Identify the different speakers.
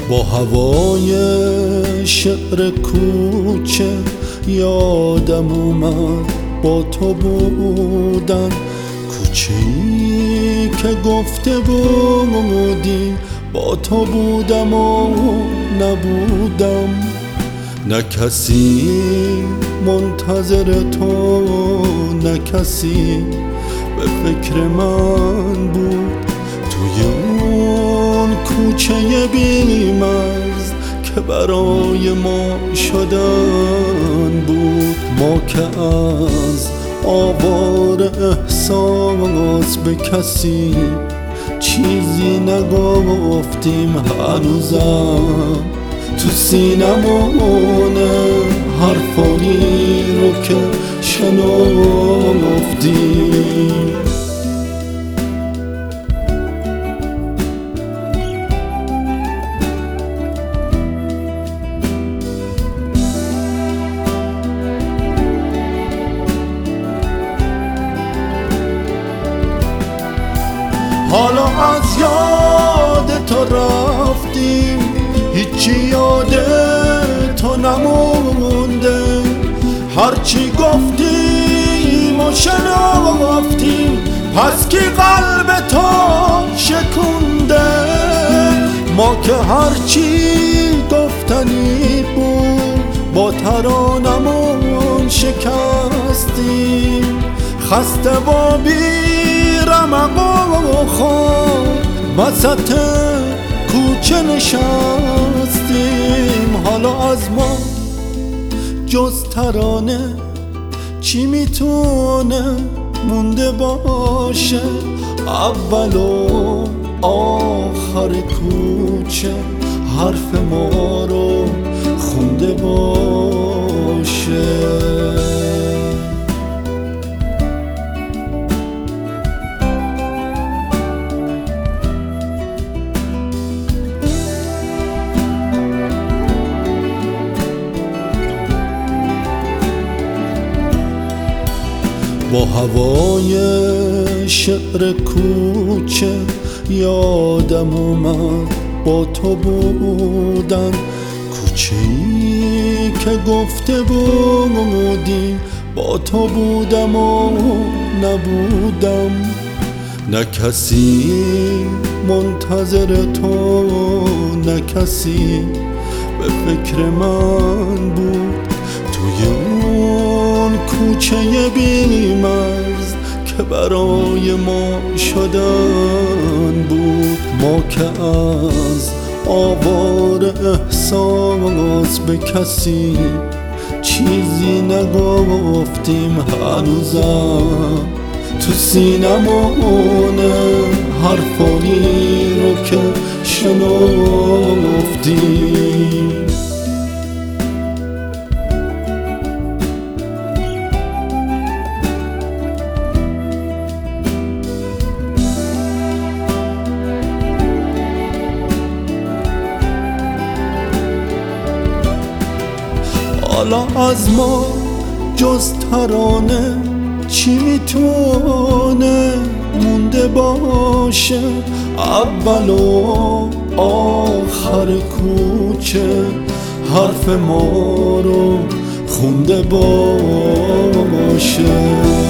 Speaker 1: با هوای شعر کوچه یادم اومد با تو بودن، کوچه‌ای که گفته بودی با تو بودم و نبودم. نه کسی منتظر تو، نه کسی به فکر من بود. توی اون کوچه بی‌مرز که برای ما شدن بود، ما که از آوار احساس به کسی چیزی نگفتیم. هنوزم تو سینمونه حرفایی رو که شنفتیم. حالا از یاد تو رفتیم، هیچی یاد تو نمونده. هرچی گفتیم و شنفتیم، پس کی قلب تو شکونده؟ ما که هرچی گفتنی بود با ترانمون شکستیم. خسته و بی‌رمق و خود وسط کوچه نشستیم. حالا از ما جز ترانه چی میتونه مونده باشه؟ اول و آخر کوچه حرف ما رو خونده باشه. با هوای شعر کوچه یادم اومد با تو بودن، کوچه‌ای که گفته بودی با تو بودم و نبودم. نه کسی منتظر تو، نه کسی به فکر من بود. توی اون کوچه بی‌مرز که برای ما شدن بود، ما که از آوار احساس به کسی چیزی نگفتیم. هنوزم تو سینمونه حرفایی رو که شنفتیم. حالا از ما جز ترانه چی میتونه مونده باشه؟ اول و آخر کوچه حرف ما رو خونده باشه.